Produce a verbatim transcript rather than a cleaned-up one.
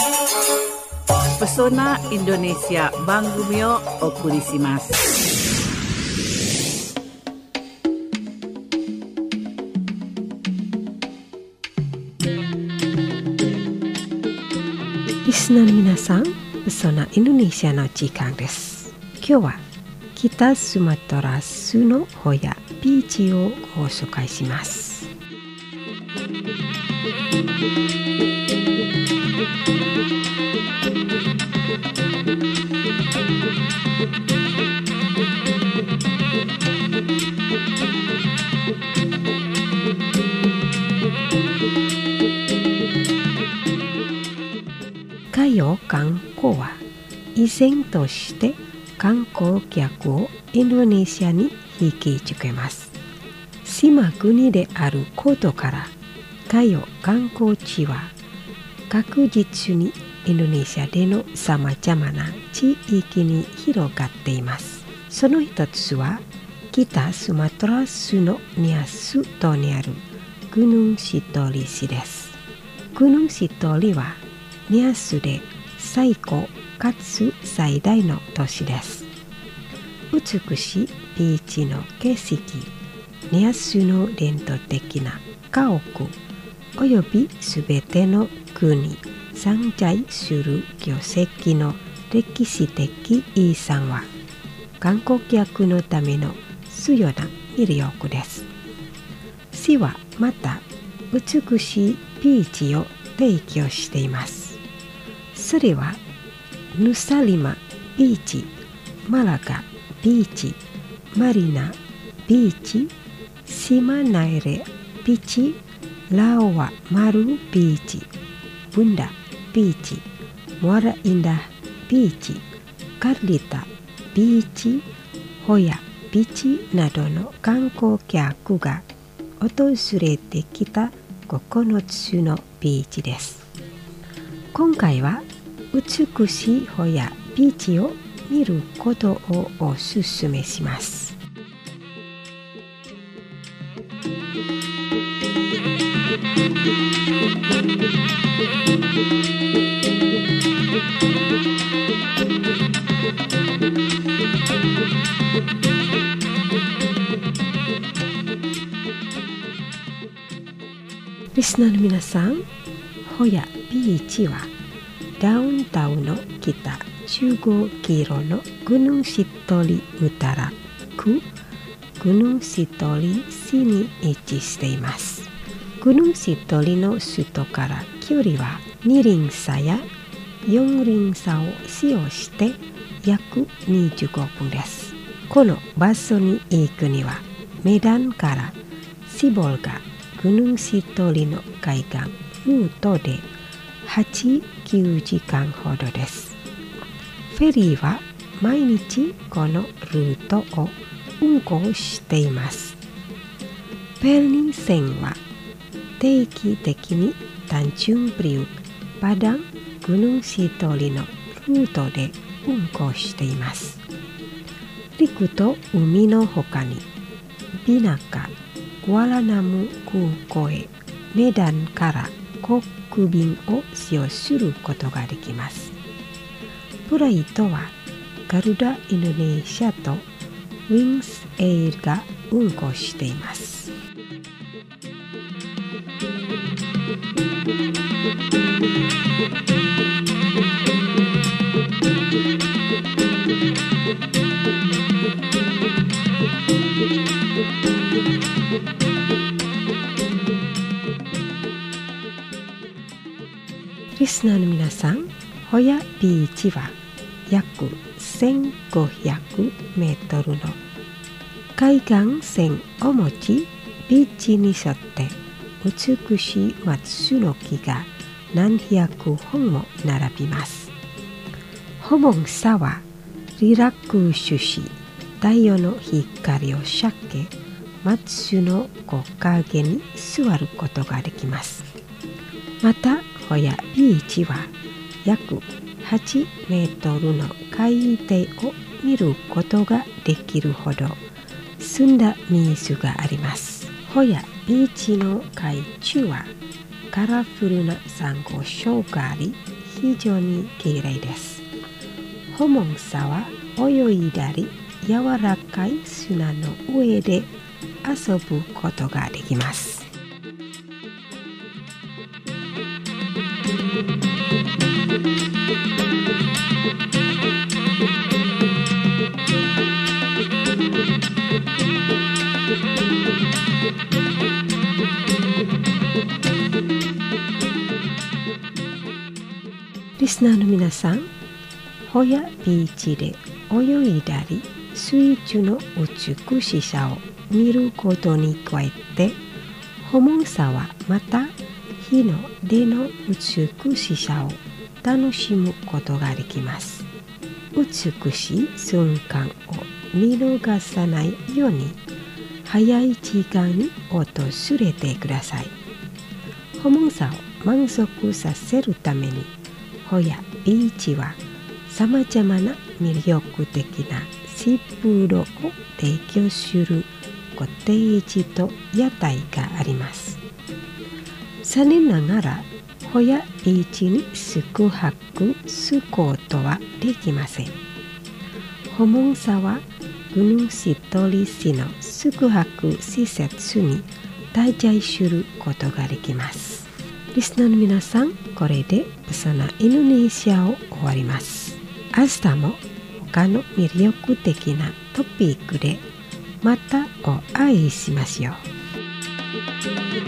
Pesona Indonesia Bangumiをお送りします。 リスナーの皆さん、Pesona Indonesiaの時間です。今日は北スマトラ州のホヤビーチをご紹介します。海洋観光は依然として観光客をインドネシアに引きつけます。島国であることから海洋観光地は確実にインドネシアでのさまざまな地域に広がっています。その一つは北スマトラ州のニアス島にあるGunung Sitoli市です。Gunung Sitoliはニアスで最高かつ最大の都市です。美しいビーチの景色、ニアスの伝統的な家屋およびすべての国存在する巨石の歴史的遺産は観光客のための強な魅力です。市はまた美しいビーチを提供しています。それはヌサリマビーチ、マラガビーチ、マリナビーチ、シマナエレビーチ、ラオワマルビーチ、ブンダビーチ、モアラインダビーチ、カルリタビーチ、ホヤビーチなどの観光客が訪れてきたここのつのビーチです。今回は美しいホヤビーチを見ることをお勧めします。リスナーの皆さん、ホヤビーチはダウンタウンの北じゅうごキロのGunung Sitoli Utara区Gunung Sitoli市に位置しています。Gunung Sitoliの首都から距離は二輪車や四輪車を使用して約にじゅうごふんです。この場所に行くにはメダンからシボルガGunung Sitoliの海岸ルートではち、きゅうじかんほどです。フェリーは毎日このルートを運行しています。ペルニ線は定期的にタンチュンプリウパダンGunung Sitoliのルートで運行しています。陸と海の他にビナカクアラナム空港へメダンから航空便を使用することができます。フライトはガルダインドネシアとウィンスエイルが運行しています。リスナーの皆さん、ホヤビーチは約せんごひゃくメートルの海岸線を持ち、ビーチに沿って美しい松の木が何百本も並びます。ホモンサはリラックスし、太陽の光を避け、松の木陰に座ることができます。また、ホヤビーチは約はちメートルの海底を見ることができるほど澄んだ水があります。ホヤビーチの海中はカラフルなサンゴ礁があり、 非常に綺麗です。ホモンサは泳いだり柔らかい砂の上で遊ぶことができます。リスナーの皆さん、ホヤビーチで泳いだり水中の美しさを見ることに加えて、ホモンサはまた日の出の美しさを楽しむことができます。美しい瞬間を見逃さないように早い時間に訪れてください。ホモンサを満足させるためにホヤビーチはさまざまな魅力的なシーフードを提供するコテージと屋台があります。残念ながらホヤビーチに宿泊することはできません。ホモンサはグヌシトリ市の宿泊施設に滞在することができます。リスナーの皆さん、これでそのインドネシアを終わります。明日も他の魅力的なトピックでまたお会いしましょう。